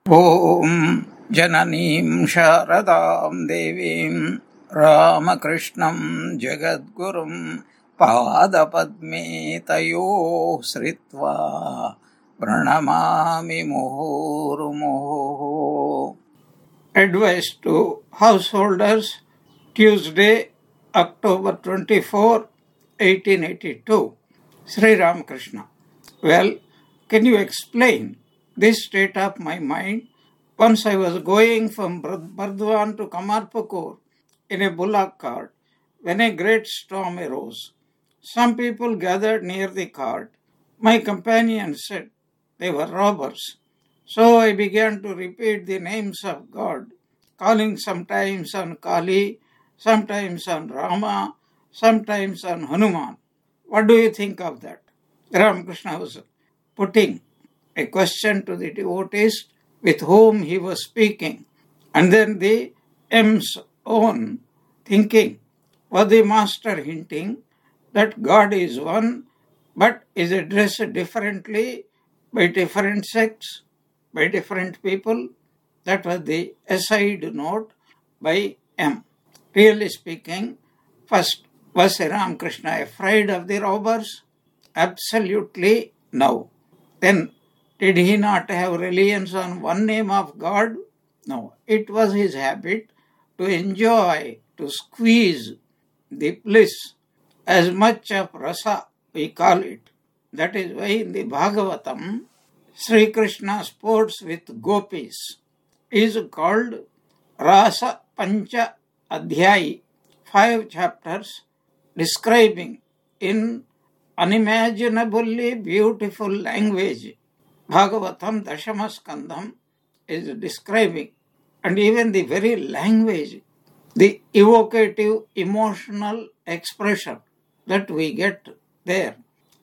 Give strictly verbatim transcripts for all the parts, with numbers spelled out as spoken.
ॐ जननीं शारदां देवीं रामकृष्णं जगद्गुरुं पादपद्मे तयोः श्रित्वा प्रणमामि मुहुर्मुहुः. Advice to householders, Tuesday, October twenty-fourth, eighteen eighty-two. Sri Ramakrishna. Well, can you explain this state of my mind? Once I was going from Burdwan to Kamarpukur in a bullock cart when a great storm arose. Some people gathered near the cart. My companion said they were robbers. So I began to repeat the names of God, calling sometimes on Kali, sometimes on Rama, sometimes on Hanuman. What do you think of that? Ramakrishna was putting a question to the devotees with whom he was speaking. And then the M's own thinking. Was the master hinting that God is one but is addressed differently by different sects, by different people? That was the aside note by M. Really speaking, first, was Ramakrishna afraid of the robbers? Absolutely no. Then, did he not have reliance on one name of God? No. It was his habit to enjoy, to squeeze the bliss, as much of rasa, we call it. That is why in the Bhagavatam, Sri Krishna sports with gopis is called Rasa Pancha Adhyayi, five chapters describing in unimaginably beautiful language. Bhagavatam Dashamaskandham is describing, and even the very language, the evocative emotional expression that we get there.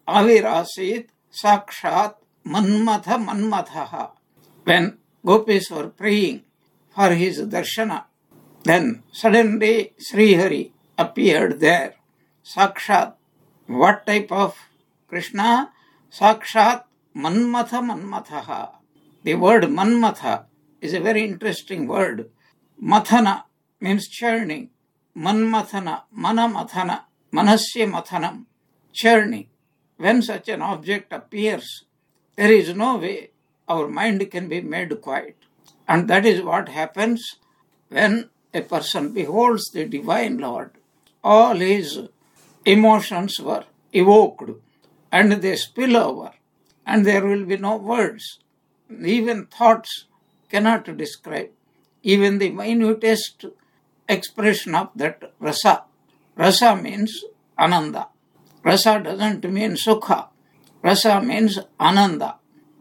Avirasit Sakshat Manmatha Manmathaha. When gopis were praying for his darshana, then suddenly Sri Hari appeared there. Sakshat. What type of Krishna? Sakshat Manmatha Manmathaha. The word Manmatha is a very interesting word. Mathana means churning. Manmathana, Manamathana, Manasya Mathanam, churning. When such an object appears, there is no way our mind can be made quiet. And that is what happens when a person beholds the Divine Lord. All his emotions were evoked and they spill over, and there will be no words. Even thoughts cannot describe even the minutest expression of that rasa. Rasa means ananda. Rasa doesn't mean sukha. Rasa means ananda.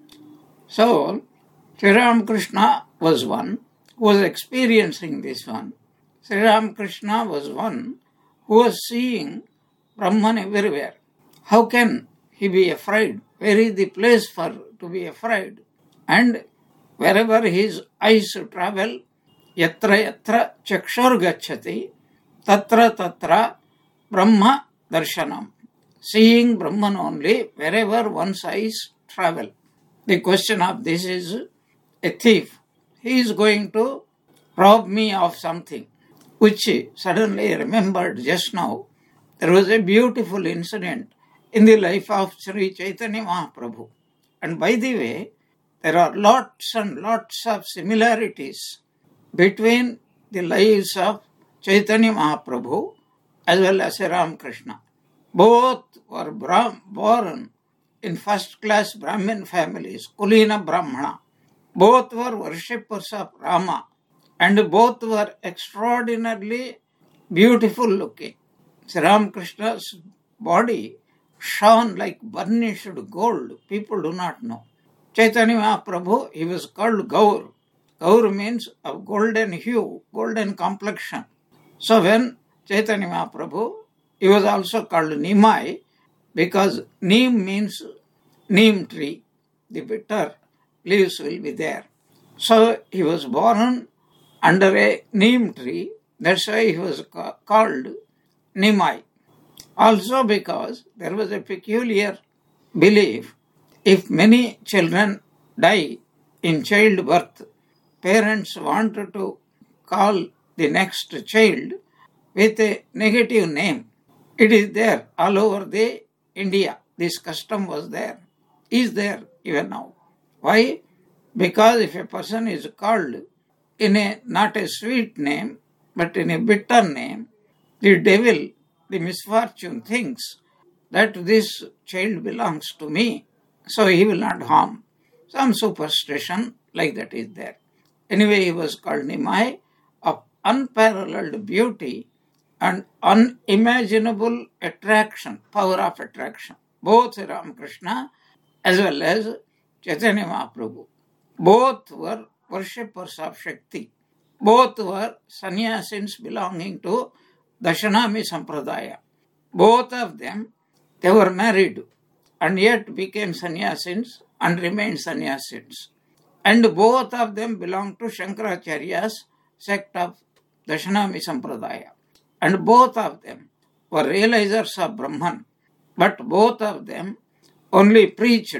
So, Sri Ramakrishna was one who was experiencing this one. Sri Ramakrishna was one who was seeing Brahman everywhere. How can he be afraid? Where is the place for to be afraid? And wherever his eyes travel, yatra yatra chakshur gacchati, tatra tatra Brahma darshanam. Seeing Brahman only wherever one's eyes travel. The question of this is a thief. He is going to rob me of something, which suddenly remembered just now. There was a beautiful incident in the life of Sri Chaitanya Mahaprabhu. And by the way, there are lots and lots of similarities between the lives of Chaitanya Mahaprabhu as well as Ramakrishna. Both were born in first-class Brahmin families, Kulina Brahmana. Both were worshippers of Rama, and both were extraordinarily beautiful looking. Sri Ramakrishna's body shone like burnished gold. People do not know. Chaitanya Mahaprabhu, he was called Gaur. Gaur means of golden hue, golden complexion. So when Chaitanya Mahaprabhu, he was also called Nimai, because Neem means neem tree. The bitter leaves will be there. So he was born under a neem tree. That's why he was called Nimai. Also because there was a peculiar belief, if many children die in childbirth, parents wanted to call the next child with a negative name. It is there all over the India. This custom was there, is there even now. Why? Because if a person is called in a not a sweet name, but in a bitter name, the devil, the misfortune, thinks that this child belongs to me, so he will not harm. Some superstition like that is there. Anyway, he was called Nimai, of unparalleled beauty and unimaginable attraction, power of attraction. Both Ramakrishna as well as Chaitanya Mahaprabhu, both were worshippers of Shakti. Both were sannyasins belonging to Dashanami Sampradaya. Both of them, they were married and yet became sannyasins and remained sannyasins. And both of them belonged to Shankaracharya's sect of Dashanami Sampradaya. And both of them were realizers of Brahman. But both of them only preached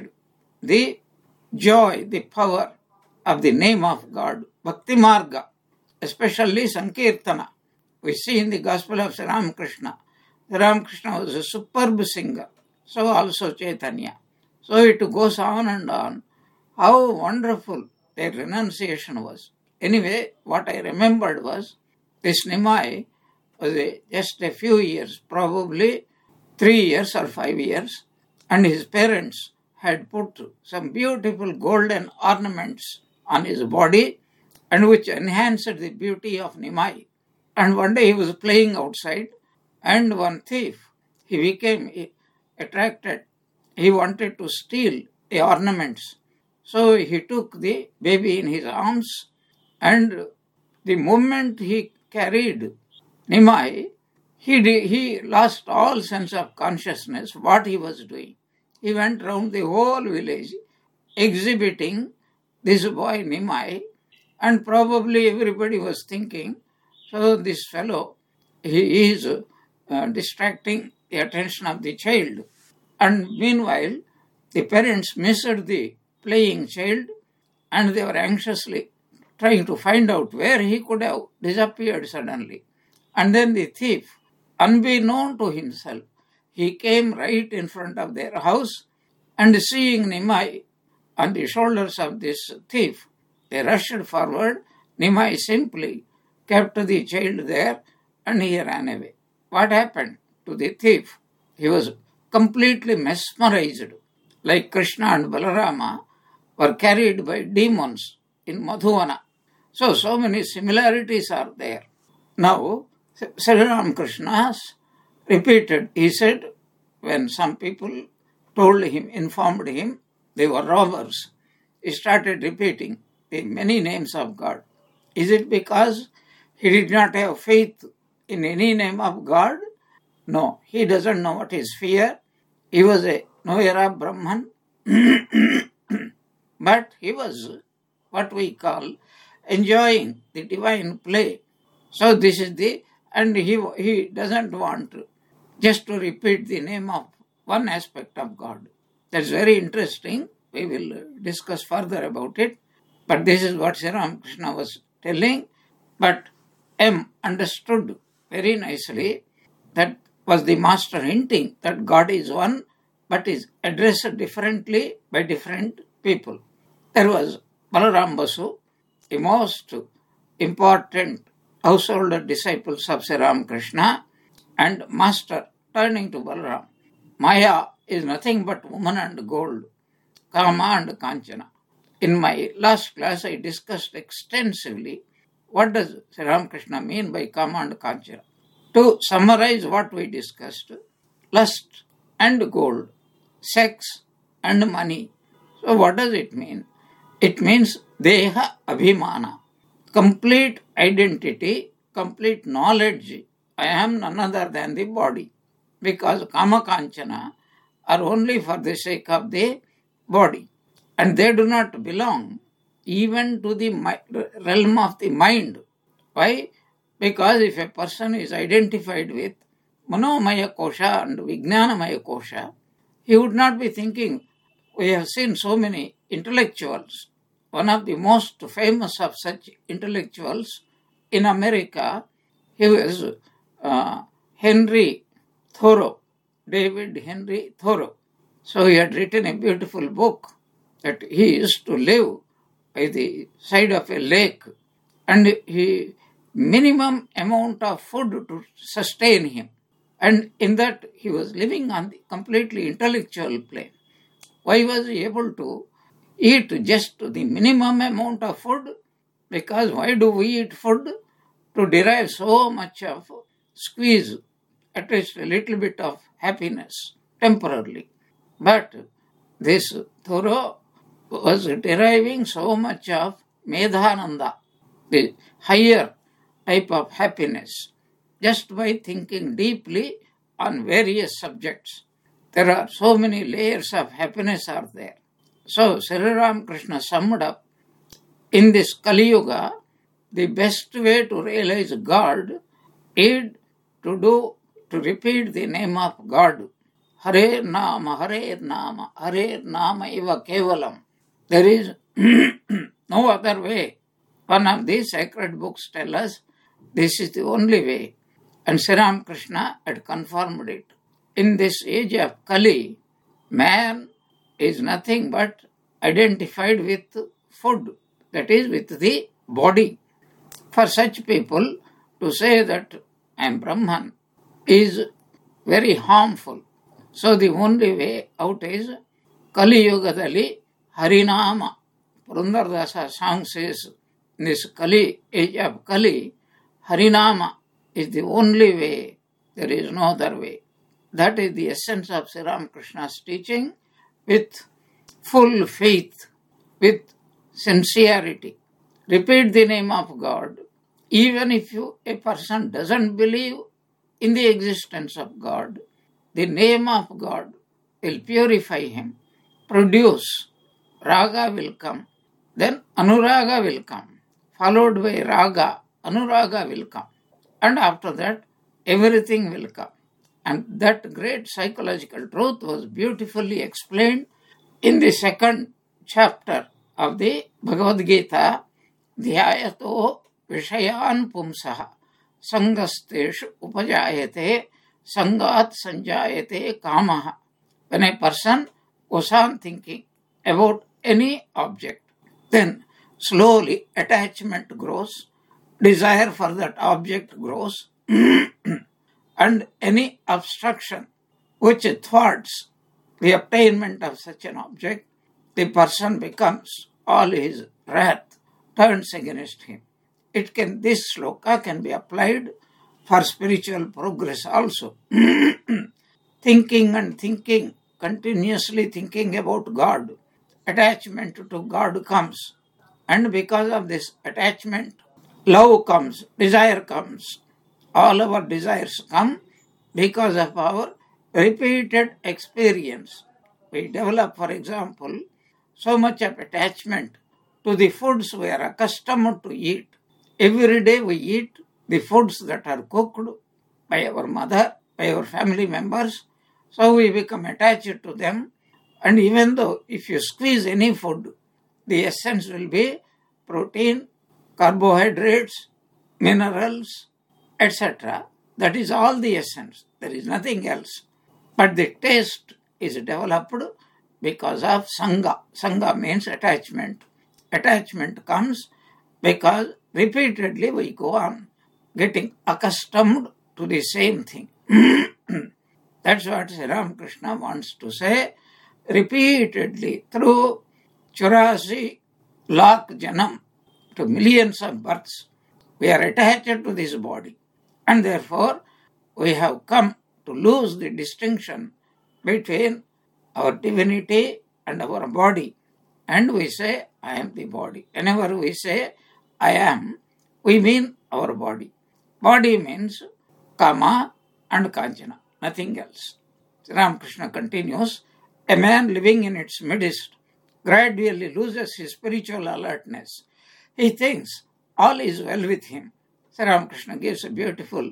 the joy, the power of the name of God, Bhakti Marga, especially Sankirtana. We see in the Gospel of Sri Ramakrishna, Sri Ramakrishna was a superb singer, so also Chaitanya. So it goes on and on. How wonderful their renunciation was. Anyway, what I remembered was, this Nimai was a, just a few years, probably three years or five years, and his parents had put some beautiful golden ornaments on his body, and which enhanced the beauty of Nimai. And one day he was playing outside, and one thief, he became attracted. He wanted to steal the ornaments. So he took the baby in his arms, and the moment he carried Nimai, he, he lost all sense of consciousness, what he was doing. He went round the whole village exhibiting this boy Nimai, and probably everybody was thinking, so this fellow, he is uh, distracting the attention of the child. And meanwhile, the parents missed the playing child, and they were anxiously trying to find out where he could have disappeared suddenly. And then the thief, unbeknown to himself, he came right in front of their house, and seeing Nimai on the shoulders of this thief, they rushed forward. Nimai simply kept the child there, and he ran away. What happened to the thief? He was completely mesmerized, like Krishna and Balarama were carried by demons in Madhuvana. So, so many similarities are there. Now, Sri Ramakrishna repeated, he said, when some people told him, informed him, they were robbers, he started repeating the many names of God. Is it because he did not have faith in any name of God? No, he doesn't know what is fear. He was a knower of Brahman, but he was what we call enjoying the divine play. So this is the, and he, he doesn't want just to repeat the name of one aspect of God. That's very interesting. We will discuss further about it. But this is what Sri Ramakrishna was telling. But M understood very nicely that was the master hinting that God is one, but is addressed differently by different people. There was Balaram Basu, the most important householder disciples of Sri Ramakrishna, and master turning to Balaram. Maya is nothing but woman and gold, Kama and Kanchana. In my last class, I discussed extensively what does Sri Ramakrishna mean by Kama and Kanchana. To summarize what we discussed, lust and gold, sex and money. So what does it mean? It means Deha Abhimana, complete identity, complete knowledge. I am none other than the body. Because Kama Kanchana are only for the sake of the body. And they do not belong even to the realm of the mind. Why? Because if a person is identified with Manomaya Kosha and Vijnanamaya Kosha, he would not be thinking, we have seen so many intellectuals one of the most famous of such intellectuals in America, he was uh, Henry Thoreau, David Henry Thoreau. So he had written a beautiful book that he used to live by the side of a lake, and he minimum amount of food to sustain him. And in that he was living on the completely intellectual plane. Why was he able to eat just the minimum amount of food? Because why do we eat food? To derive so much of squeeze, at least a little bit of happiness, temporarily. But this Thoreau was deriving so much of Medhananda, the higher type of happiness, just by thinking deeply on various subjects. There are so many layers of happiness are there. So Sri Ramakrishna summed up, in this Kali Yuga, the best way to realize God is to do, to repeat the name of God. Hare Nama, Hare Nama, Hare Nama Iva Kevalam. There is no other way. One of these sacred books tell us this is the only way. And Sri Ramakrishna had confirmed it. In this age of Kali, man is nothing but identified with food, that is with the body. For such people to say that I am Brahman is very harmful. So the only way out is Kali Yugadali Harinama. Purandaradasa song says, in this Kali, age of Kali, Harinama is the only way. There is no other way. That is the essence of Sri Ramakrishna's teaching, with full faith, with sincerity. Repeat the name of God. Even if you, a person doesn't believe in the existence of God, the name of God will purify him, produce. Raga will come. Then Anuraga will come. Followed by Raga, Anuraga will come. And after that, everything will come. And that great psychological truth was beautifully explained in the second chapter of the Bhagavad Gita, Dhyayato Vishayan Pumsaha Sangasteshu Upajayate Sangat Sanjayate Kamaha. When a person goes on thinking about any object, then slowly attachment grows, desire for that object grows, and any obstruction which thwarts the obtainment of such an object, the person becomes, all his wrath turns against him. It can, this sloka can be applied for spiritual progress also. Thinking and thinking, continuously thinking about God, attachment to God comes. And because of this attachment, love comes, desire comes. All our desires come because of our repeated experience. We develop, for example, so much of attachment to the foods we are accustomed to eat. Every day we eat the foods that are cooked by our mother, by our family members. So we become attached to them. And even though if you squeeze any food, the essence will be protein, carbohydrates, minerals, et cetera. That is all the essence. There is nothing else. But the taste is developed because of Sangha. Sangha means attachment. Attachment comes because repeatedly we go on getting accustomed to the same thing. That's what Sri Ramakrishna wants to say. Repeatedly through churasi lakh janam, to millions of births, we are attached to this body. And therefore, we have come to lose the distinction between our divinity and our body. And we say, I am the body. Whenever we say, I am, we mean our body. Body means Kama and Kanchana, nothing else. Ramakrishna continues, a man living in its midst gradually loses his spiritual alertness. He thinks all is well with him. Sri Ramakrishna gives a beautiful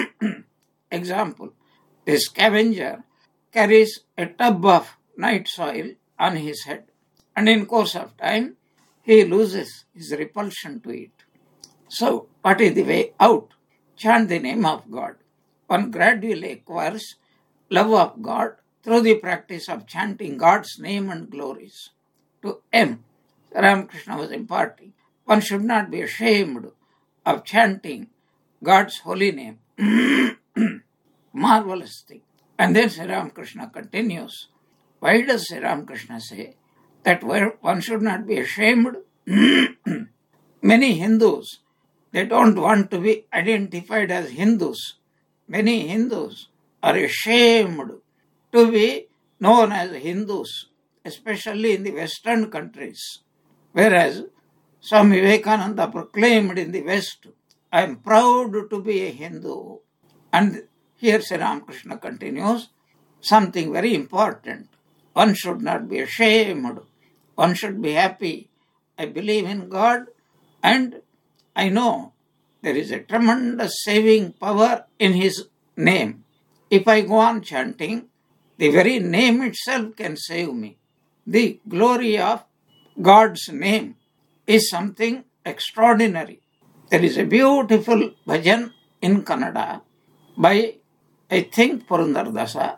example. A scavenger carries a tub of night soil on his head, and in course of time, he loses his repulsion to it. So, what is the way out? Chant the name of God. One gradually acquires love of God through the practice of chanting God's name and glories. To M, Ramakrishna was imparting, one should not be ashamed of chanting God's holy name. Marvelous thing. And then Sri Ramakrishna continues. Why does Sri Ramakrishna say that one should not be ashamed? Many Hindus, they don't want to be identified as Hindus. Many Hindus are ashamed to be known as Hindus, especially in the Western countries. Whereas Swami Vivekananda proclaimed in the West, I am proud to be a Hindu. And here Sri Ramakrishna continues, something very important. One should not be ashamed. One should be happy. I believe in God and I know there is a tremendous saving power in His name. If I go on chanting, the very name itself can save me. The glory of God's name is something extraordinary. There is a beautiful bhajan in Kannada by, I think, Purandardasa.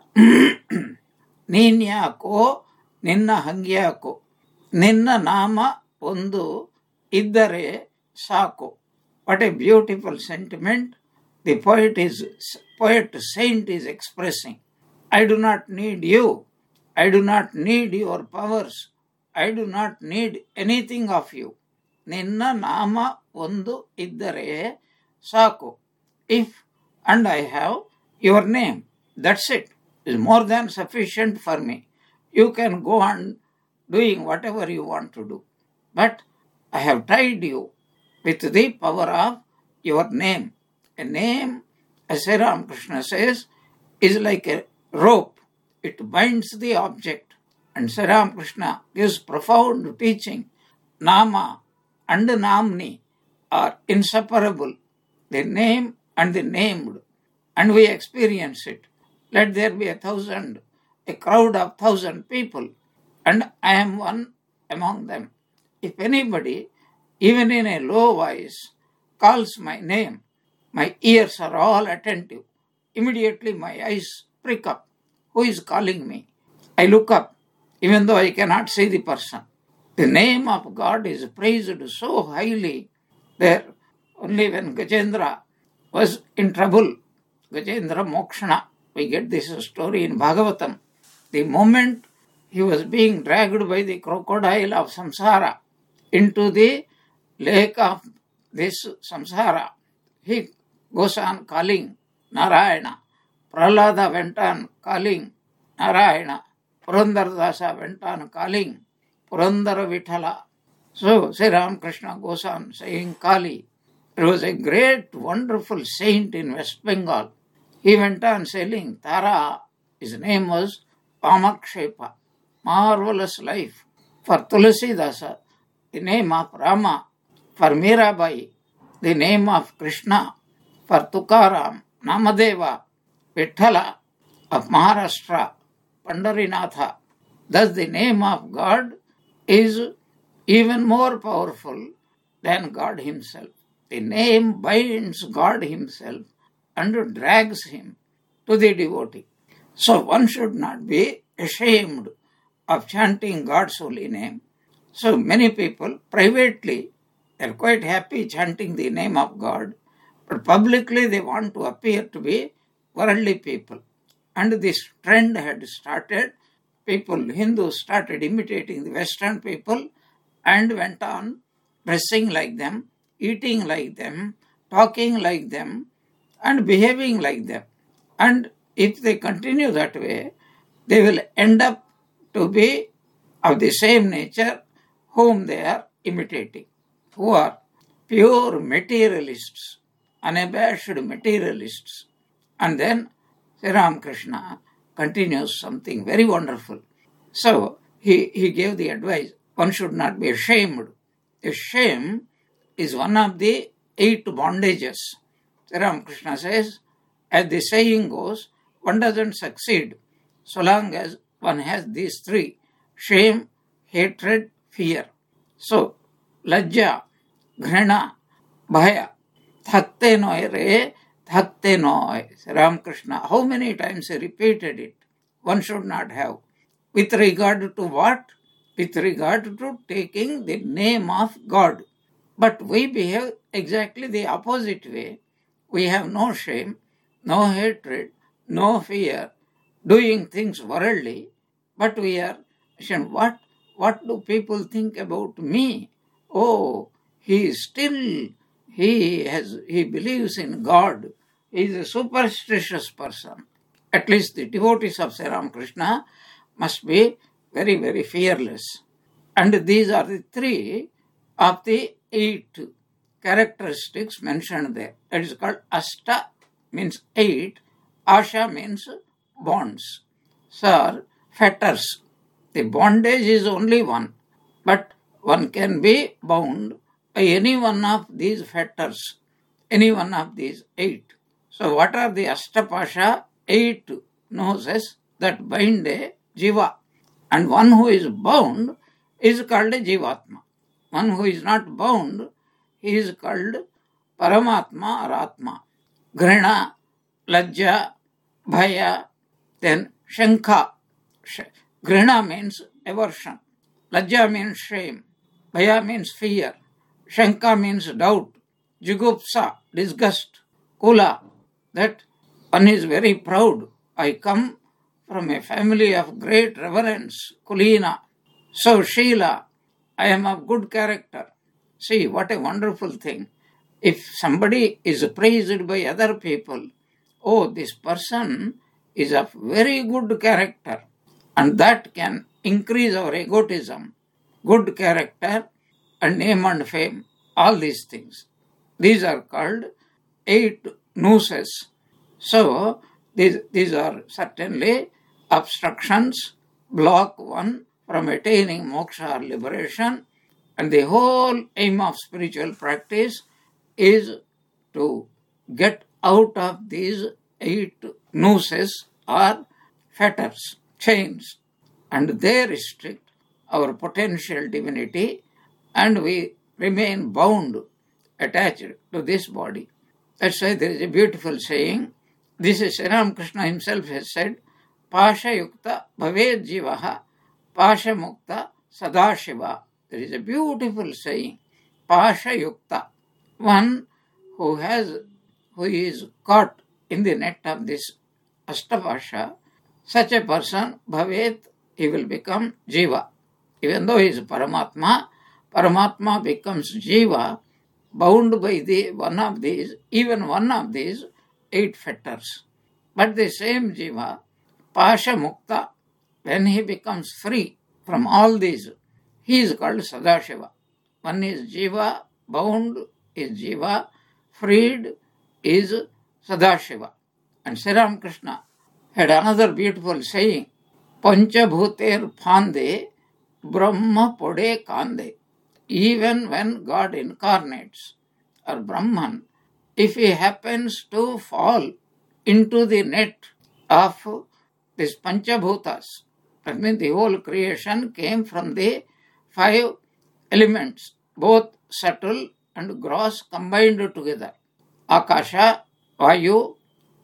Ninyako, Ninna Hangyako, Ninna Nama Ondu Iddare Sako. What a beautiful sentiment the poet is, poet saint is expressing. I do not need you. I do not need your powers. I do not need anything of you. Ninna nama ondu iddare sako. If and I have your name, that's it. It's more than sufficient for me. You can go on doing whatever you want to do. But I have tied you with the power of your name. A name, as Sri Ramakrishna says, is like a rope. It binds the object. And Sri Ramakrishna gives profound teaching. Nama and Namni are inseparable. The name and the named. And we experience it. Let there be a thousand, a crowd of thousand people, and I am one among them. If anybody, even in a low voice, calls my name, my ears are all attentive. Immediately my eyes prick up. Who is calling me? I look up, even though I cannot see the person. The name of God is praised so highly there. Only when Gajendra was in trouble, Gajendra Mokshana, we get this story in Bhagavatam. The moment he was being dragged by the crocodile of samsara into the lake of this samsara, he goes on calling Narayana. Prahlada went on calling Narayana. Purandardasa went on calling Purandara Vithala. So Sri Ramakrishna goes on saying Kali. There was a great, wonderful saint in West Bengal. He went on saying Tara. His name was Pamakshepa. Marvelous life. For Tulasidasa, the name of Rama. For Mirabai, the name of Krishna. For Tukaram, Namadeva, Vithala of Maharashtra, Pandarinatha. Thus the name of God is even more powerful than God Himself. The name binds God Himself and drags Him to the devotee. So one should not be ashamed of chanting God's holy name. So many people privately, they are quite happy chanting the name of God, but publicly they want to appear to be worldly people. And this trend had started. People, Hindus, started imitating the Western people and went on dressing like them, eating like them, talking like them, and behaving like them. And if they continue that way, they will end up to be of the same nature whom they are imitating, who are pure materialists, unabashed materialists. And then Sri Ramakrishna continues something very wonderful. So he, he gave the advice, one should not be ashamed. A shame is one of the eight bondages. Sri Ramakrishna says, as the saying goes, one doesn't succeed so long as one has these three: shame, hatred, fear. So lajja, ghrina, bhaya. Thakte noy re, thakte noy. Ramakrishna, how many times he repeated it? One should not have. With regard to what? With regard to taking the name of God. But we behave exactly the opposite way. We have no shame, no hatred, no fear, doing things worldly, but we are saying, what, what do people think about me? Oh, he is still, he has, he believes in God. He is a superstitious person. At least the devotees of Sri Ramakrishna must be very, very fearless. And these are the three of the eight characteristics mentioned there. That is called Ashta, means eight. Asha means bonds. Sir, fetters. The bondage is only one, but one can be bound by any one of these fetters, any one of these eight. So what are the Ashtapasha? Eight noses that bind a jiva. And one who is bound is called a jivatma. One who is not bound, he is called Paramatma or Atma. Ghrina, Lajja, Bhaya, then Shankha. Ghrina means aversion. Lajja means shame. Bhaya means fear. Shankha means doubt. Jigupsa, disgust. Kula, that one is very proud. I come from a family of great reverence. Kulina. So Sheela, I am of good character. See, what a wonderful thing. If somebody is praised by other people, oh, this person is of very good character. And that can increase our egotism. Good character and name and fame, all these things. These are called eight nooses. So, these, these are certainly obstructions, block one from attaining moksha or liberation. And the whole aim of spiritual practice is to get out of these eight nooses or fetters, chains, and they restrict our potential divinity, and we remain bound, attached to this body. That's why there is a beautiful saying. This is Sri Ramakrishna himself has said, Pasha yukta bhaved jivaha, Pasha mukta sadashiva. There is a beautiful saying. Pasha yukta. One who has, who is caught in the net of this Ashtapasha, such a person, bhavet, he will become jiva. Even though he is Paramatma, Paramatma becomes jiva, bound by the one of these, even one of these eight fetters. But the same jiva, Pasha Mukta, when he becomes free from all these, he is called Sadashiva. One is jiva, bound is jiva, freed is Sadashiva. And Sri Ramakrishna had another beautiful saying, Pancha Bhuter Phande, Brahma Pode Kande. Even when God incarnates, or Brahman, if he happens to fall into the net of this Panchabhutas, that means the whole creation came from the five elements, both subtle and gross combined together. Akasha, Vayu,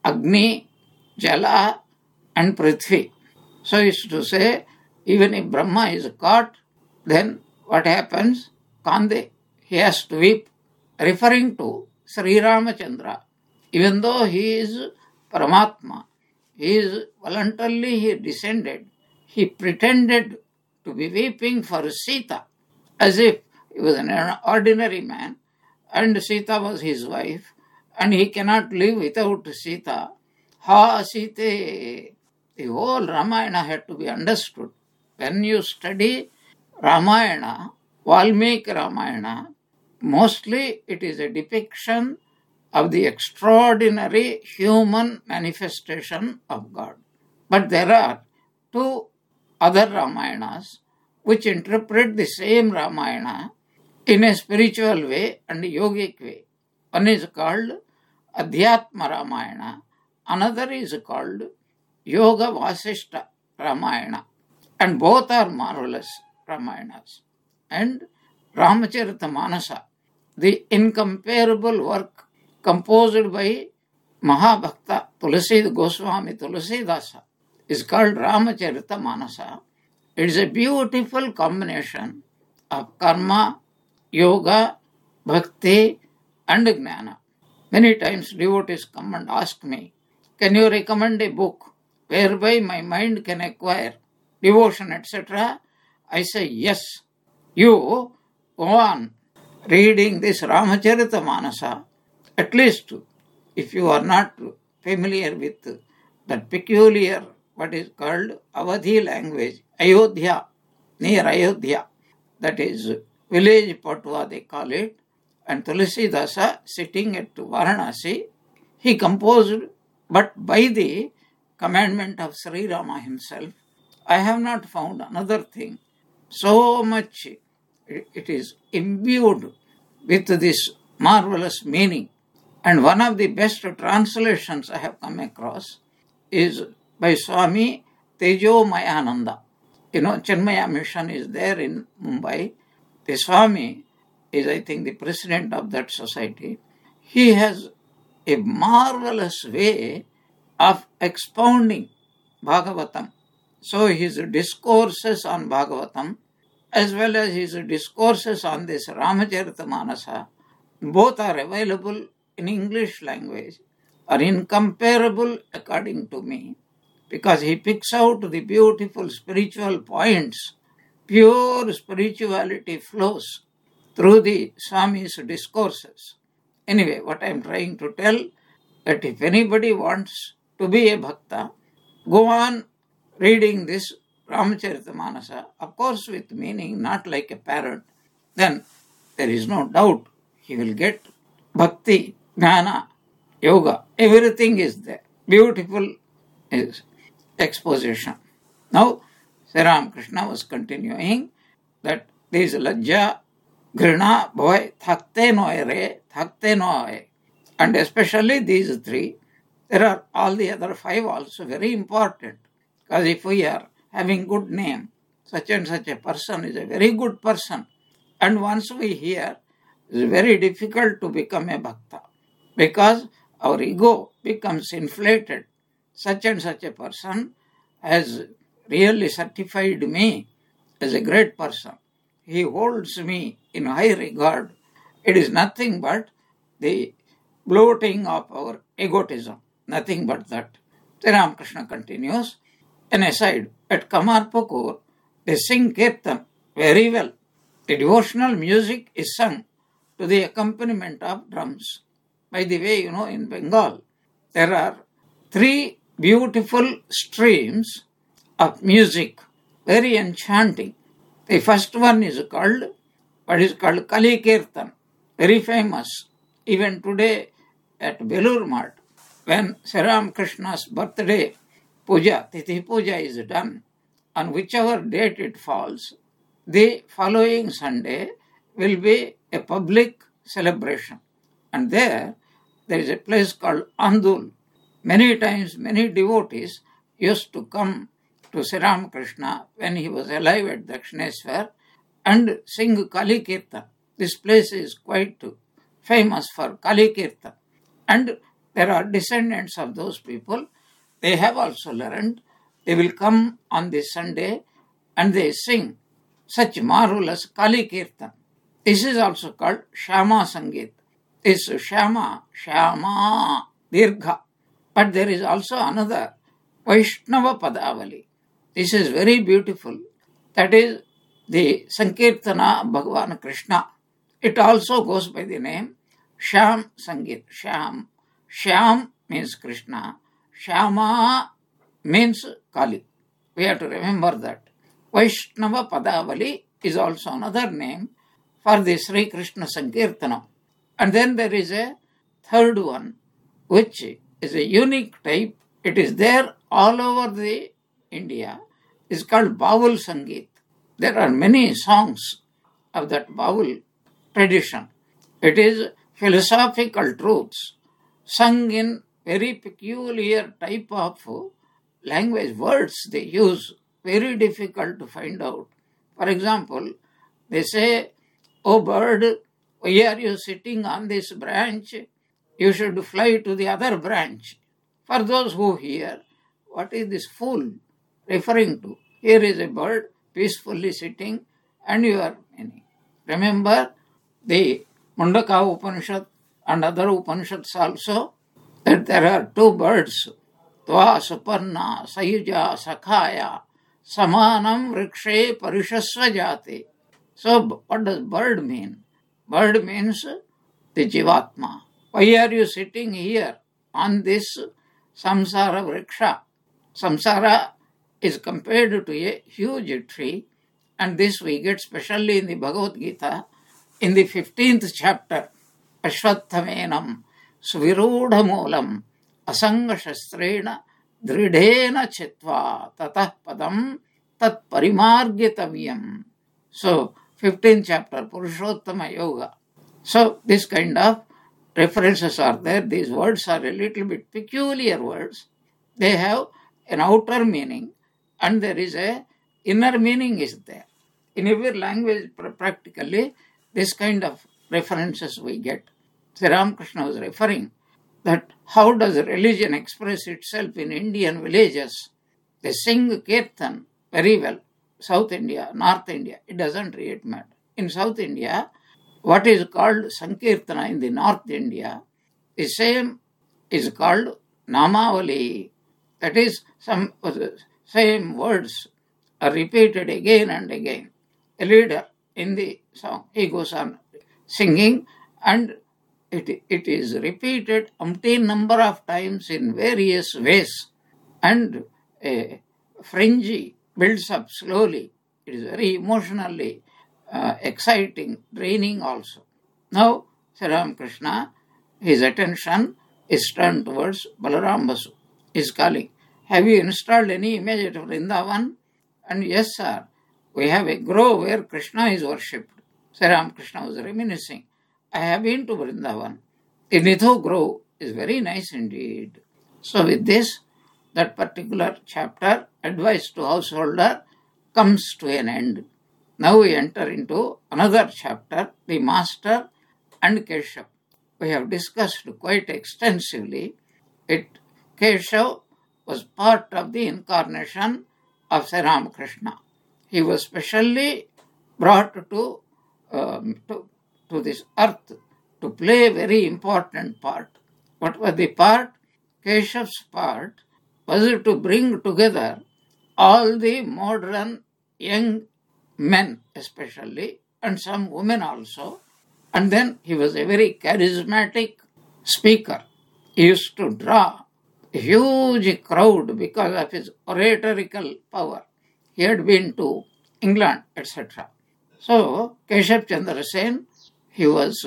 Agni, Jala and Prithvi. So it's to say, even if Brahma is caught, then what happens? Kande, he has to weep, referring to Sri Ramachandra. Even though he is Paramatma, he is voluntarily he descended, he pretended to be weeping for Sita, as if he was an ordinary man, and Sita was his wife, and he cannot live without Sita. Ha Sita! The whole Ramayana had to be understood. When you study Ramayana, Valmiki Ramayana, mostly it is a depiction of the extraordinary human manifestation of God. But there are two other Ramayanas which interpret the same Ramayana in a spiritual way and yogic way. One is called Adhyatma Ramayana, another is called Yoga Vasishta Ramayana, and both are marvelous Ramayanas. And Ramacharita the incomparable work composed by Mahabhakta Tulasi Goswami Tulasidasa, is called Ramacharita Manasa. It is a beautiful combination of karma, yoga, bhakti, and jnana. Many times devotees come and ask me, can you recommend a book whereby my mind can acquire devotion, et cetera? I say, yes. You go on reading this Ramacharita Manasa, at least if you are not familiar with that peculiar, what is called Awadhi language, Ayodhya, near Ayodhya, that is village Patwa they call it, and Tulasidasa sitting at Varanasi, he composed, but by the commandment of Sri Rama himself. I have not found another thing. So much it is imbued with this marvelous meaning. And one of the best translations I have come across is by Swami Tejo Mayananda. You know, Chinmaya Mission is there in Mumbai. The Swami is, I think, the president of that society. He has a marvelous way of expounding Bhagavatam. So his discourses on Bhagavatam, as well as his discourses on this Ramacharita Manasa, both are available in English language, are incomparable according to me, because he picks out the beautiful spiritual points. Pure spirituality flows through the Swami's discourses. Anyway, what I am trying to tell, that if anybody wants to be a bhakta, go on reading this Ramacharita Manasa, of course with meaning, not like a parrot, then there is no doubt he will get bhakti, jnana, yoga, everything is there. Beautiful is exposition. Now, Sri Ramakrishna was continuing that there is lajja, grina, boy, thakte noy re, thakte noy. And especially these three, there are all the other five also very important. Because if we are having good name, such and such a person is a very good person. And once we hear, it is very difficult to become a bhakta. Because our ego becomes inflated. Such and such a person has really certified me as a great person. He holds me in high regard. It is nothing but the bloating of our egotism. Nothing but that. Sri Ramakrishna continues. An aside, at Kamarpukur, they sing Kirtan very well. The devotional music is sung to the accompaniment of drums. By the way, you know, in Bengal, there are three beautiful streams of music, very enchanting. The first one is called, what is called Kali Kirtan, very famous. Even today at Belur Math, when Sri Ramakrishna's birthday puja, Tithi puja is done, on whichever date it falls, the following Sunday will be a public celebration. And there, there is a place called Andul. Many times, many devotees used to come to Sri Ramakrishna when he was alive at Dakshineswar and sing Kali Kirtan. This place is quite famous for Kali Kirtan. And there are descendants of those people. They have also learned. They will come on this Sunday and they sing such marvelous Kali Kirtan. This is also called Shama Sangeet. This Shama, Shama, Dirgha. But there is also another Vaishnava Padavali. This is very beautiful. That is the Sankirtana Bhagavan Krishna. It also goes by the name Sham Sangeet. Sham. Sham means Krishna. Shama means Kali. We have to remember that. Vaishnava Padavali is also another name for the Sri Krishna Sankirtana. And then there is a third one, which is a unique type. It is there all over the India. It's called Baul Sangeet. There are many songs of that Baul tradition. It is philosophical truths sung in very peculiar type of language. Words they use, very difficult to find out. For example, they say, "Oh bird, why are you sitting on this branch? You should fly to the other branch." For those who hear, what is this fool referring to? Here is a bird peacefully sitting, and you are meaning. Remember the Mundaka Upanishad and other Upanishads also, that there are two birds, Tva Suparna Sayuja Sakhaya Samanam Vrikshe Parishasva Jate. So what does bird mean? Bird means the Jivatma. Why are you sitting here on this samsara vriksha? Samsara is compared to a huge tree, and this we get specially in the Bhagavad Gita in the fifteenth chapter. Ashvatthavenam svirudhamulam asanga shastrena dridhena chitva tatah padam tat parimargyatavyam. So, fifteenth chapter, Purushottama Yoga. So, this kind of references are there. These words are a little bit peculiar words. They have an outer meaning, and there is a inner meaning is there. In every language, practically, this kind of references we get. Sri Ramakrishna was referring that how does religion express itself in Indian villages? They sing Kirtan very well. South India, North India, it doesn't really matter. In South India, what is called Sankirtana in the North India, the same is called Namavali. That is, some same words are repeated again and again. A leader in the song, he goes on singing, and it, it is repeated umpteen number of times in various ways, and a frenzy builds up slowly. It is very emotionally uh, exciting, draining also. Now, Sri Ramakrishna, his attention is turned towards Balaram Basu. He is calling, "Have you installed any image at Vrindavan?" And yes, sir, we have a grove where Krishna is worshipped. Sri Ramakrishna was reminiscing, "I have been to Vrindavan. The Nidhu grove is very nice indeed." So with this, that particular chapter, advice to householder, comes to an end. Now we enter into another chapter, the master and Keshav. We have discussed quite extensively. It Keshav was part of the incarnation of Sri Ramakrishna. He was specially brought to, um, to, to this earth to play a very important part. What was the part? Keshav's part was to bring together all the modern young men especially, and some women also. And then he was a very charismatic speaker. He used to draw a huge crowd because of his oratorical power. He had been to England, et cetera. So, Keshav Chandra Sen, he was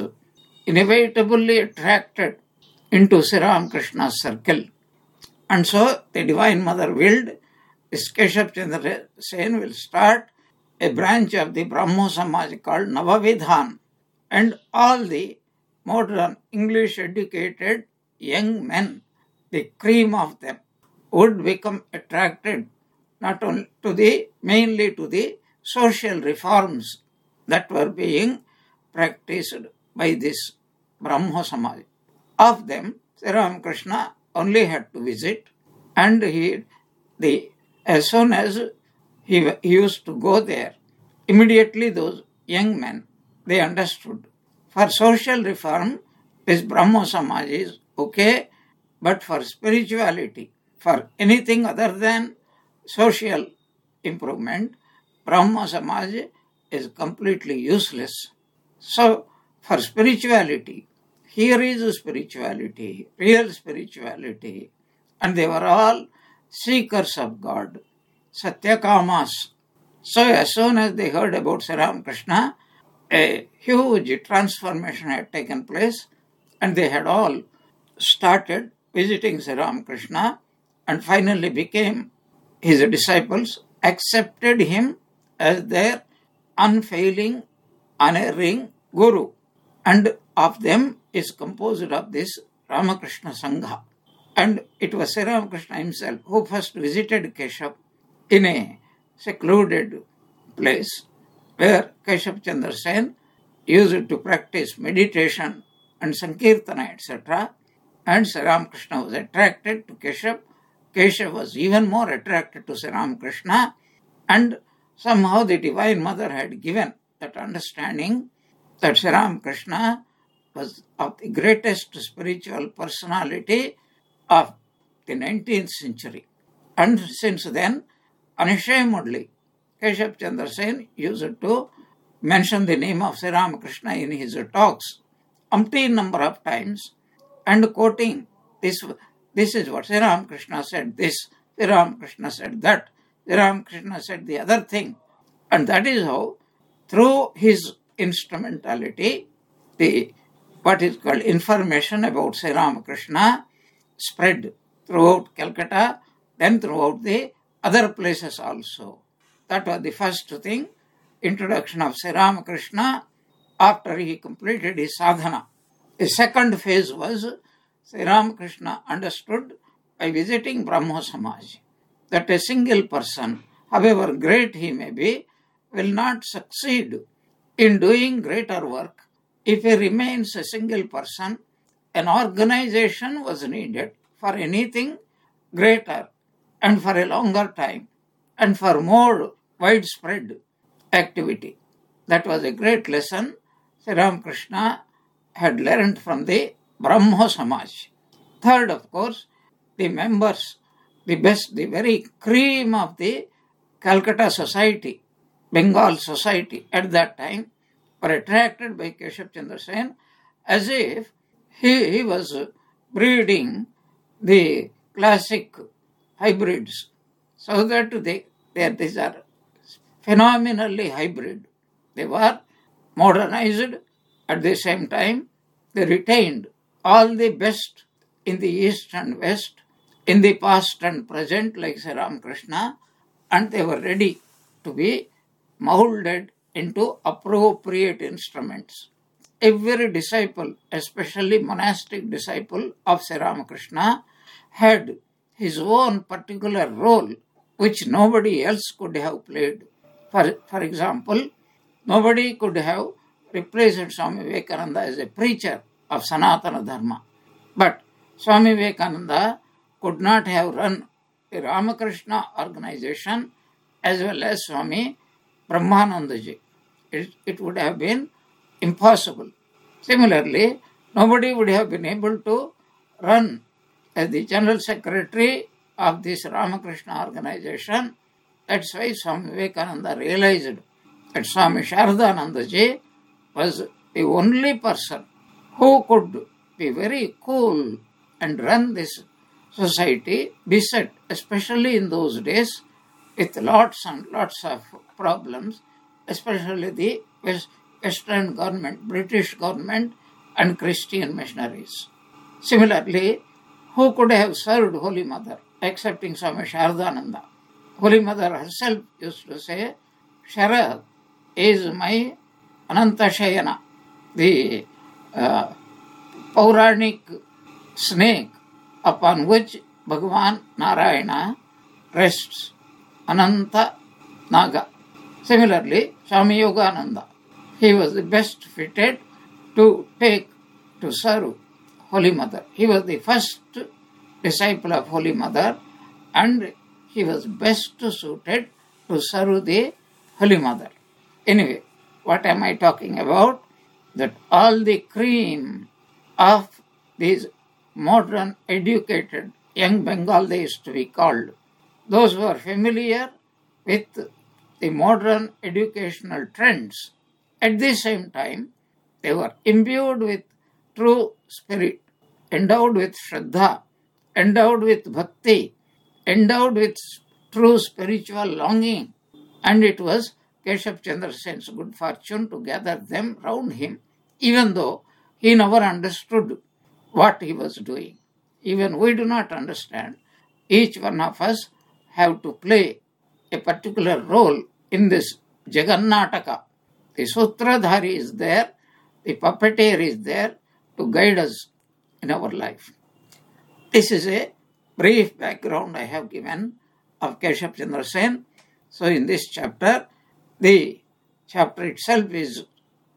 inevitably attracted into Sri Ramakrishna's circle. And so, the Divine Mother willed, this Keshav Chandra Sen will start a branch of the Brahmo Samaj called Navavidhan. And all the modern English-educated young men, the cream of them, would become attracted not only to the, mainly to the social reforms that were being practiced by this Brahmo Samaj. Of them, Sri Ramakrishna only had to visit, and he, the, as soon as he, he used to go there, immediately those young men, they understood. For social reform, this Brahmo Samaj is okay, but for spirituality, for anything other than social improvement, Brahmo Samaj is completely useless. So, for spirituality, here is spirituality, real spirituality, and they were all seekers of God, Satyakamas. So, as soon as they heard about Sri Ramakrishna, a huge transformation had taken place, and they had all started visiting Sri Ramakrishna and finally became his disciples, accepted him as their unfailing, unerring Guru. And of them is composed of this Ramakrishna Sangha. And it was Sri Ramakrishna himself who first visited Keshav in a secluded place where Keshav Chandra Sen used to practice meditation and Sankirtana, et cetera. And Sri Ramakrishna was attracted to Keshav. Keshav was even more attracted to Sri Ramakrishna. And somehow the Divine Mother had given that understanding that Sri Ramakrishna was of the greatest spiritual personality of the nineteenth century. And since then, unashamedly, Keshav Chandra Sen used to mention the name of Sri Ramakrishna in his talks umpteen number of times, and quoting this, this is what Sri Ramakrishna said, this, Sri Ramakrishna said that, Sri Ramakrishna said the other thing. And that is how, through his instrumentality, the what is called information about Sri Ramakrishna spread throughout Calcutta, then throughout the other places also. That was the first thing, introduction of Sri Ramakrishna after he completed his sadhana. The second phase was Sri Ramakrishna understood by visiting Brahmo Samaj that a single person, however great he may be, will not succeed in doing greater work if he remains a single person. An organization was needed for anything greater and for a longer time and for more widespread activity. That was a great lesson Sri Ramakrishna had learned from the Brahmo Samaj. Third, of course, the members, the best, the very cream of the Calcutta society, Bengal society at that time, were attracted by Keshav Chandra Sen as if he, he was breeding the classic hybrids, so that they, they these are phenomenally hybrid. They were modernized, at the same time they retained all the best in the East and West, in the past and present, like Sri Ramakrishna, and they were ready to be molded into appropriate instruments. Every disciple, especially monastic disciple of Sri Ramakrishna, had his own particular role which nobody else could have played. For, for example, nobody could have replaced Swami Vivekananda as a preacher of Sanatana Dharma. But Swami Vivekananda could not have run the Ramakrishna organization as well as Swami Brahmanandaji. It, it would have been impossible. Similarly, nobody would have been able to run as the general secretary of this Ramakrishna organization. That's why Swami Vivekananda realized that Swami Sharadanandaji was the only person who could be very cool and run this society, beset, especially in those days, with lots and lots of problems, especially the West, Western government, British government and Christian missionaries. Similarly, who could have served Holy Mother excepting Swami Sharadananda? Holy Mother herself used to say, Sharad is my Anantashayana, the uh, Puranic snake upon which Bhagavan Narayana rests, Ananta Naga. Similarly, Swami Yogananda, he was the best fitted to take, to serve Holy Mother. He was the first disciple of Holy Mother and he was best suited to serve the Holy Mother. Anyway, what am I talking about? That all the cream of these modern educated young Bengal, they used to be called, those who are familiar with the modern educational trends. At the same time, they were imbued with true spirit, endowed with Shraddha, endowed with Bhakti, endowed with true spiritual longing. And it was Keshav Chandra Sen's good fortune to gather them round him, even though he never understood what he was doing. Even we do not understand. Each one of us have to play a particular role in this Jagannataka. The Sutradhari is there, the puppeteer is there to guide us in our life. This is a brief background I have given of Keshav Chandra Sen. So in this chapter, the chapter itself is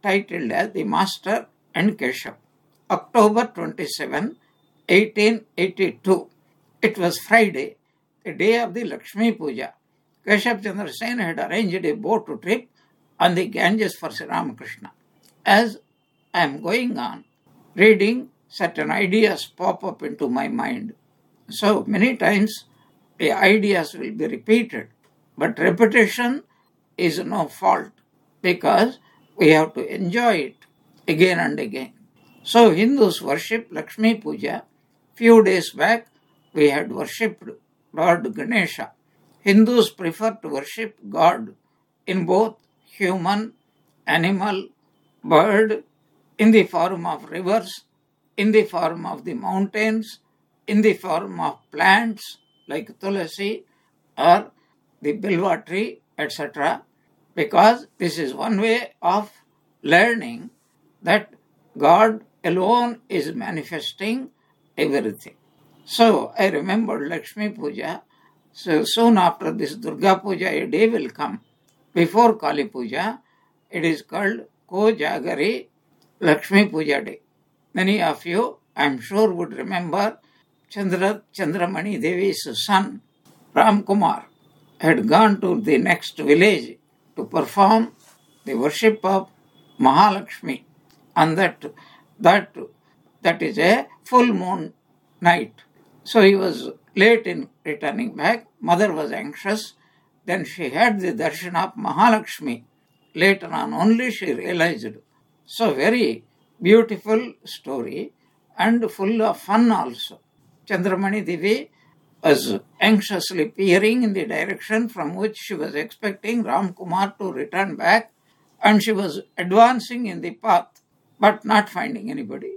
titled as The Master and Keshav. October twenty-seventh, eighteen eighty-two. It was Friday, the day of the Lakshmi Puja. Keshav Chandra Sen had arranged a boat trip on the Ganges for Sri Ramakrishna. As I am going on reading, certain ideas pop up into my mind. So many times the ideas will be repeated, but repetition is no fault because we have to enjoy it again and again. So Hindus worship Lakshmi Puja. Few days back we had worshipped Lord Ganesha. Hindus prefer to worship God in both human, animal, bird, in the form of rivers, in the form of the mountains, in the form of plants like tulasi or the bilva tree, et cetera. Because this is one way of learning that God alone is manifesting everything. So I remember Lakshmi Puja. So soon after this Durga Puja, a day will come before Kali Puja. It is called Kojagari Lakshmi Puja Day. Many of you, I am sure, would remember Chandra Chandramani Devi's son, Ram Kumar, had gone to the next village to perform the worship of Mahalakshmi. And that, that, that is a full moon night. So he was late in returning back. Mother was anxious. Then she had the darshan of Mahalakshmi. Later on only she realized. So very beautiful story and full of fun also. Chandramani Devi was anxiously peering in the direction from which she was expecting Ram Kumar to return back, and she was advancing in the path but not finding anybody.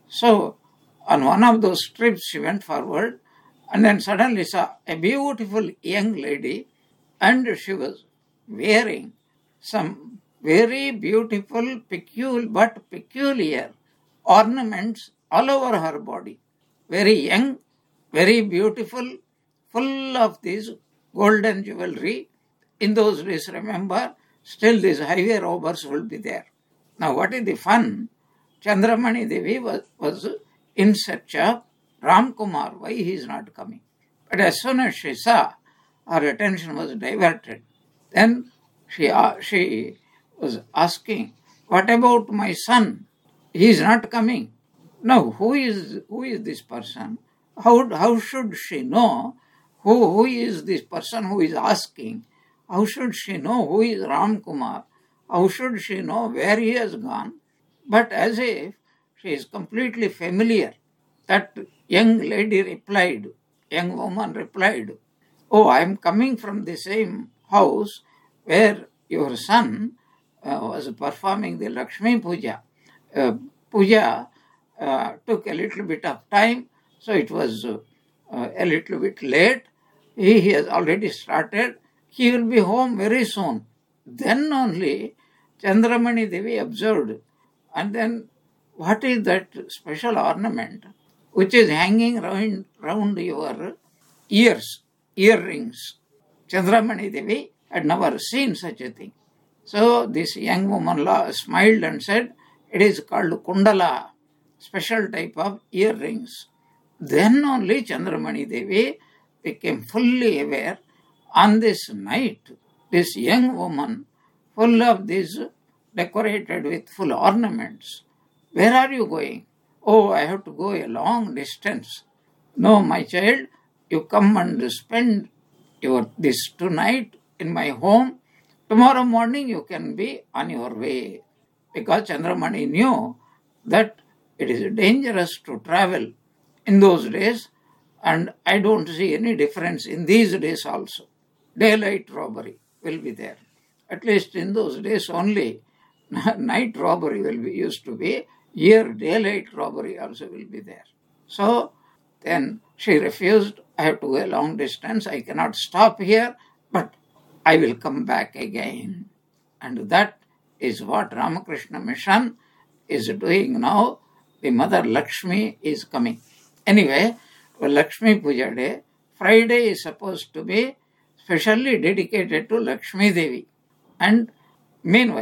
So on one of those trips she went forward and then suddenly saw a beautiful young lady, and she was wearing some very beautiful, peculiar but peculiar ornaments all over her body. Very young, very beautiful, full of these golden jewelry. In those days, remember, still these highway robbers will be there. Now what is the fun? Chandramani Devi was, was in search of Ram Kumar, why he is not coming. But as soon as she saw, her attention was diverted. Then she, uh, she was asking, what about my son? He is not coming. Now, who is who is this person? How, how should she know who, who is this person who is asking? How should she know who is Ram Kumar? How should she know where he has gone? But as if she is completely familiar, that young lady replied, young woman replied, oh, I am coming from the same house where your son uh, was performing the Lakshmi Puja. Uh, puja uh, took a little bit of time, so it was uh, uh, a little bit late. He, he has already started. He will be home very soon. Then only Chandramani Devi observed. And then, what is that special ornament which is hanging round, round your ears, earrings? Chandramani Devi had never seen such a thing. So this young woman smiled and said, it is called kundala, special type of earrings. Then only Chandramani Devi became fully aware. On this night, this young woman, full of these, decorated with full ornaments. Where are you going? Oh, I have to go a long distance. No, my child, you come and spend your this tonight in my home. Tomorrow morning you can be on your way. Because Chandramani knew that it is dangerous to travel in those days, and I don't see any difference in these days also. Daylight robbery will be there. At least in those days only, night robbery will be used to be. Here, daylight robbery also will be there. So, then she refused. I have to go a long distance. I cannot stop here, but I will come back again. And that is what Ramakrishna Mission is doing now. The Mother Lakshmi is coming. Anyway, Lakshmi Puja Day, Friday is supposed to be specially dedicated to Lakshmi Devi. And meanwhile,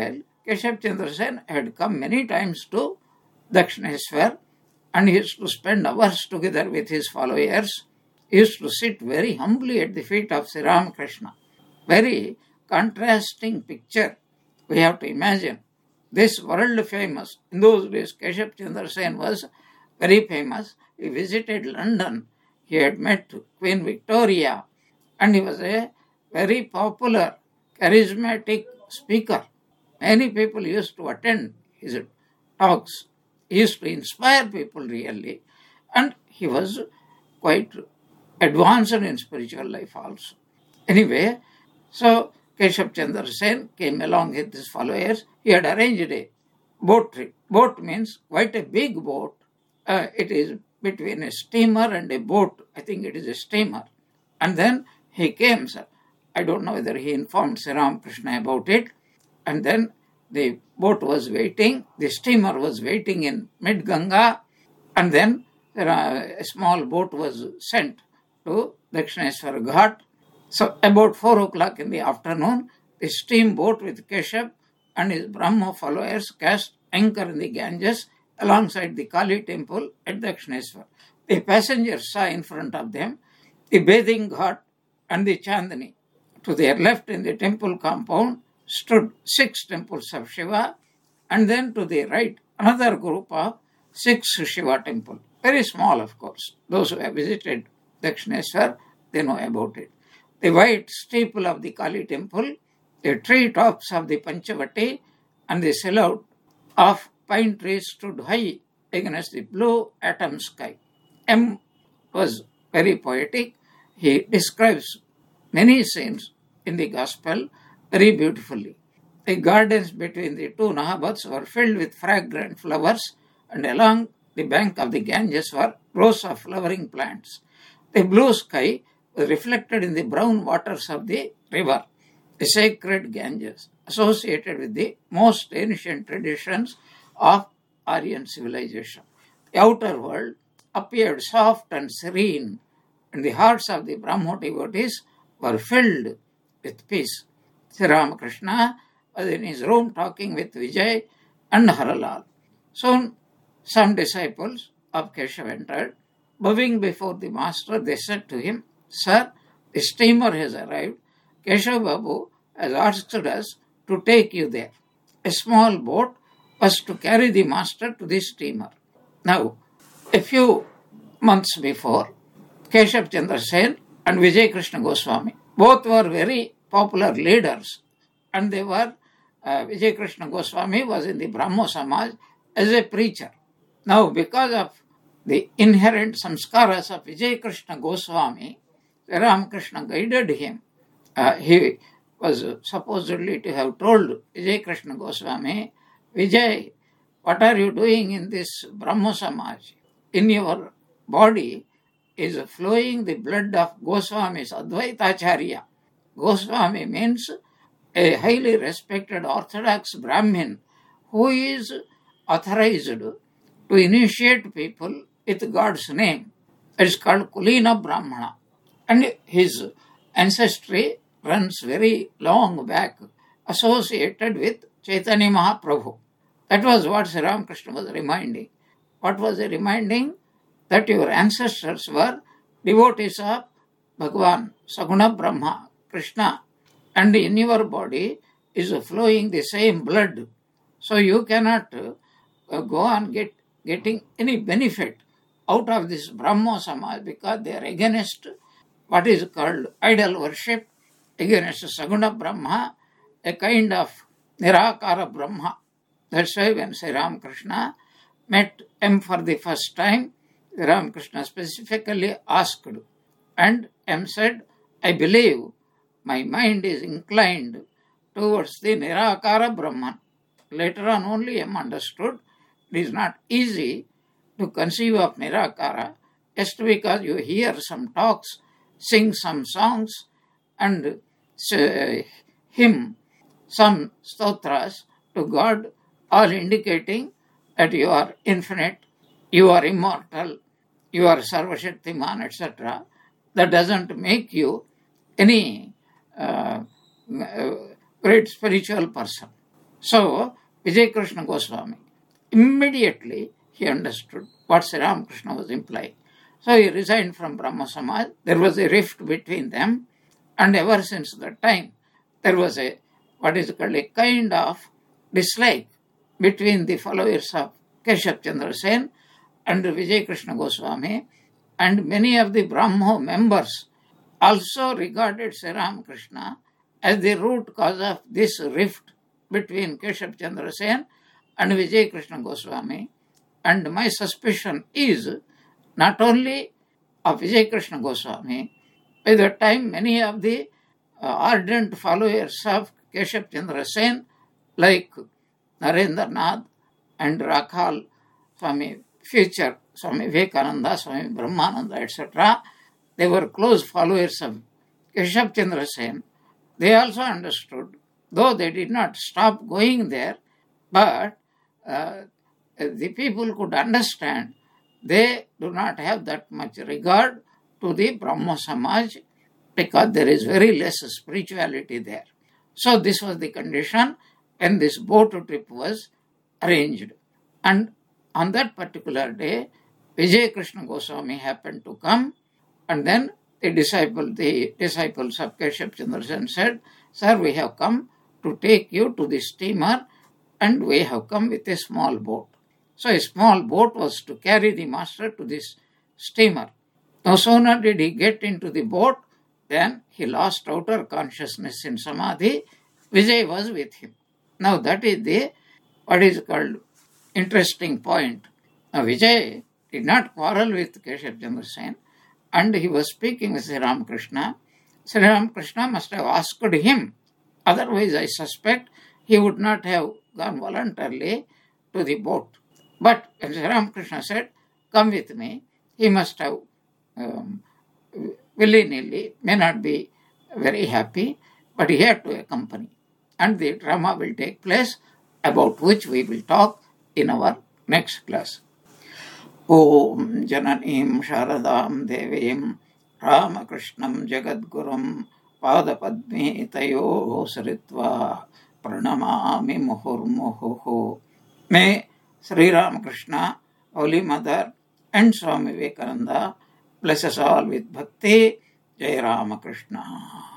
Keshav Chandra Sen had come many times to Dakshineswar and he used to spend hours together with his followers. He used to sit very humbly at the feet of Sri Ramakrishna. Very contrasting picture we have to imagine. This world famous, in those days Keshav Chandra Sen was very famous. He visited London. He had met Queen Victoria and he was a very popular, charismatic speaker. Many people used to attend his talks. He used to inspire people really, and he was quite advanced in spiritual life also. Anyway, so Keshav Chandra Sen came along with his followers. He had arranged a boat trip. Boat means quite a big boat. Uh, it is between a steamer and a boat. I think it is a steamer. And then he came, sir. I don't know whether he informed Sri Ramakrishna about it. And then the boat was waiting. The steamer was waiting in mid-Ganga. And then uh, a small boat was sent to Dakshineswar Ghat. So about four o'clock in the afternoon, the steamboat with Keshav and his Brahmo followers cast anchor in the Ganges alongside the Kali temple at Dakshineswar. The passengers saw in front of them the bathing ghat and the Chandni. To their left in the temple compound stood six temples of Shiva, and then to the right another group of six Shiva temples. Very small, of course. Those who have visited Dakshineswar, they know about it. The white steeple of the Kali temple, the tree tops of the Panchavati, and the silhouette of pine trees stood high against the blue autumn sky. M was very poetic. He describes many scenes in the gospel very beautifully. The gardens between the two Nahabats were filled with fragrant flowers, and along the bank of the Ganges were rows of flowering plants. The blue sky was reflected in the brown waters of the river, the sacred Ganges, associated with the most ancient traditions of Aryan civilization. The outer world appeared soft and serene, and the hearts of the Brahmo devotees were filled with peace. Sri Ramakrishna was in his room talking with Vijay and Haralal. Soon, some disciples of Keshav entered. Bowing before the master, they said to him, "Sir, the steamer has arrived. Keshav Babu has asked us to take you there." A small boat was to carry the master to the steamer. Now, a few months before, Keshav Chandra Sen and Vijay Krishna Goswami, both were very popular leaders, and they were, uh, Vijay Krishna Goswami was in the Brahmo Samaj as a preacher. Now, because of the inherent samskaras of Vijay Krishna Goswami, Ramakrishna guided him. Uh, he was supposedly to have told Vijay Krishna Goswami, "Vijay, what are you doing in this Brahmo Samaj? In your body is flowing the blood of Goswami's Advaitacharya." Goswami means a highly respected Orthodox Brahmin who is authorized to initiate people with God's name. It is called Kulina Brahmana. And his ancestry runs very long back, associated with Chaitanya Mahaprabhu. That was what Sri Ramakrishna was reminding. What was he reminding? That your ancestors were devotees of Bhagavan, Saguna Brahma, Krishna, and in your body is flowing the same blood. So you cannot uh, go on get, getting any benefit out of this Brahmo Samaj because they are against what is called idol worship, against Saguna Brahma, a kind of Nirakara Brahma. That's why when Sri Ramakrishna met M for the first time, Ramakrishna specifically asked, and M said, "I believe my mind is inclined towards the Nirakara Brahman." Later on only M understood it is not easy to conceive of Nirakara just because you hear some talks, sing some songs, and uh, hymn some stotras to God, all indicating that you are infinite, you are immortal, you are Sarvashaktiman, et cetera. That doesn't make you any uh, great spiritual person. So, Vijay Krishna Goswami, immediately he understood what Sri Ramakrishna was implying. So he resigned from Brahmo Samaj. There was a rift between them, and ever since that time, there was a, what is called a kind of dislike between the followers of Keshav Chandra Sen and Vijay Krishna Goswami, and many of the Brahmo members also regarded Sri Ramakrishna as the root cause of this rift between Keshav Chandra Sen and Vijay Krishna Goswami. And my suspicion is not only of Vijay Krishna Goswami, by the time many of the uh, ardent followers of Keshav Chandra Sen, like Narendra Nath and Rakhal Swami, future Swami Vivekananda, Swami Brahmananda, et cetera, they were close followers of Keshav Chandra Sen. They also understood, though they did not stop going there, but uh, the people could understand they do not have that much regard to the Brahmo Samaj because there is very less spirituality there. So this was the condition when this boat trip was arranged. And on that particular day, Vijay Krishna Goswami happened to come, and then the disciple, the disciples of Keshav Chandra Sen said, "Sir, we have come to take you to the steamer, and we have come with a small boat." So a small boat was to carry the master to this steamer. No sooner did he get into the boat, then he lost outer consciousness in Samadhi. Vijay was with him. Now that is the, what is called, interesting point. Now Vijay did not quarrel with Keshav Chandra Sen, and he was speaking with Sri Ramakrishna. Sri Ramakrishna must have asked him. Otherwise, I suspect he would not have gone voluntarily to the boat. But when Sri Ramakrishna said, "Come with me," he must have um, willy-nilly, may not be very happy, but he had to accompany. And the drama will take place, about which we will talk in our next class. Om Jananim Sharadam Devim Ramakrishnam Jagadgurum Padapadme Tayo Saritva Pranamami Muhurmuhu. May Sri Ramakrishna, Holy Mother, and Swami Vivekananda bless us all with bhakti. Jai Ramakrishna.